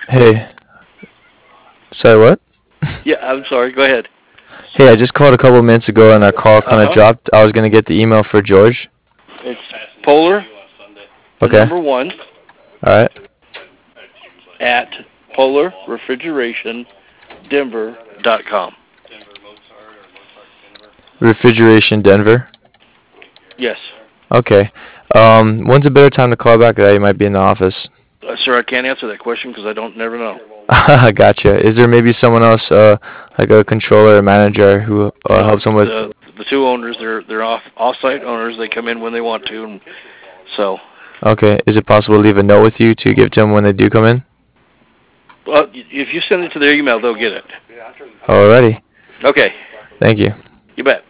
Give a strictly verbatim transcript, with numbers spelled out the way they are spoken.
Hey, sorry, what? Yeah, I'm sorry. Go ahead. Hey, I just called a couple minutes ago and our call Uh kind of huh. dropped. I was gonna get the email for George. It's Polar, the Okay. number one, All right. at polar refrigeration denver dot com. Refrigeration Denver. Yes. Okay. Um, when's a better time to call back? That you might be in the office. Uh, sir, I can't answer that question because I don't never know. Gotcha. Is there maybe someone else, uh, like a controller or manager who uh, No, helps them with? the the two owners, they're they're off off-site owners. They come in when they want to, and so. Okay. Is it possible to leave a note with you to give to them when they do come in? Well, if you send it to their email, they'll get it. Alrighty. Okay. Thank you. You bet.